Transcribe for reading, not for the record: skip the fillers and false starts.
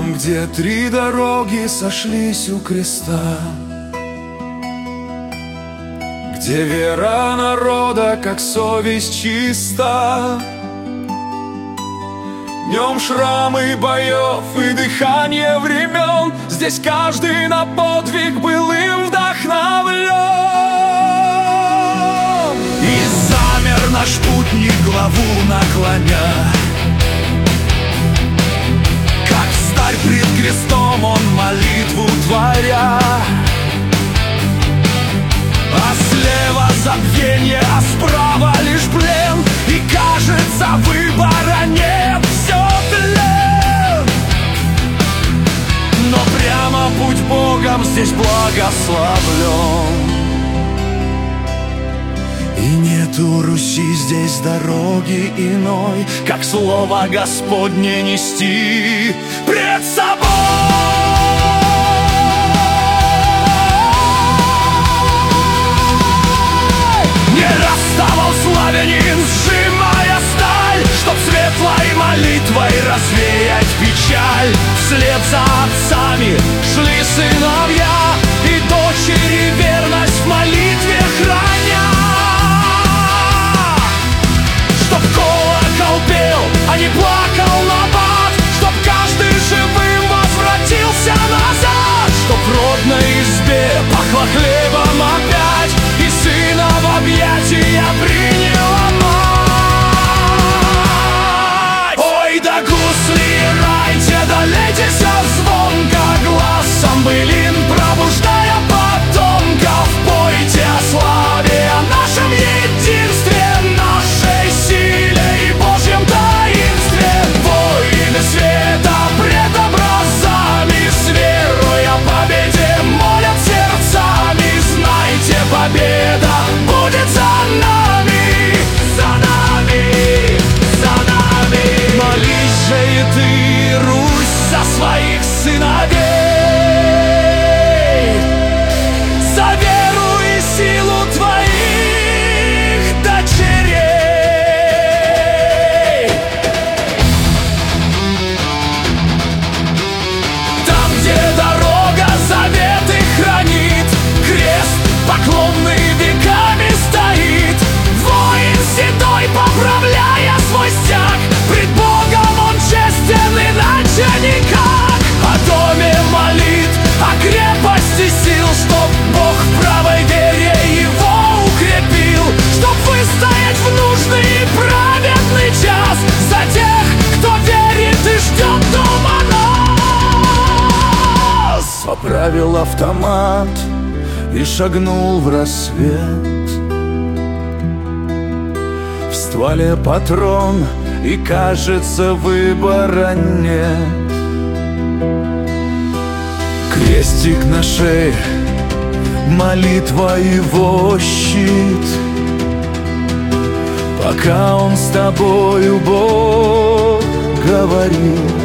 Там, где три дороги сошлись у креста, где вера народа, как совесть чиста. Днем шрамы боев и дыхание времен, здесь каждый на подвиг был им вдохновлен. И замер наш путник, главу наклоня, как сталь пред крестом он молитву творя. А слева забвенье, а справа лишь плен, и кажется, выбора нет, все тлен. Но прямо путь Богом здесь благословлен. И нету Руси здесь дороги иной, как слово Господне нести пред собой. Славянин, сжимая сталь, чтоб светлой молитвой развеять печаль. Вслед за отцами шли сыновья и дочери, верность в молитве храня. Чтоб колокол пел, а не плакал набат, чтоб каждый живым возвратился назад, чтоб в родной избе пахло хлебом опять, и сына в объятия приняла мать. Ой, да гусли райте, да лейтеся звонко гласом былин, пробуждая потомков. Пойте о славе, о нашем единстве, нашей силе и Божьем таинстве. Воины света пред образами, с верой о победе молят сердцами. Знайте, победа будет за нами, за нами, за нами. Молись же и ты, Русь, за своих сыновей, за веру и силу твоих дочерей. Там, где дорога заветы хранит, крест поклонный веками стоит. Воин седой, поправляя свой стяг, пред Богом он честен, иначе никак. О доме молит, о крепости сил, чтоб Бог в правой вере его укрепил, чтоб выстоять в нужный и праведный час за тех, кто верит и ждет дома нас. Поправил автомат и шагнул в рассвет. В стволе патрон, и кажется, выбора нет. Крестик на шее, молитва его щит. Пока он с тобою, Бог говорит.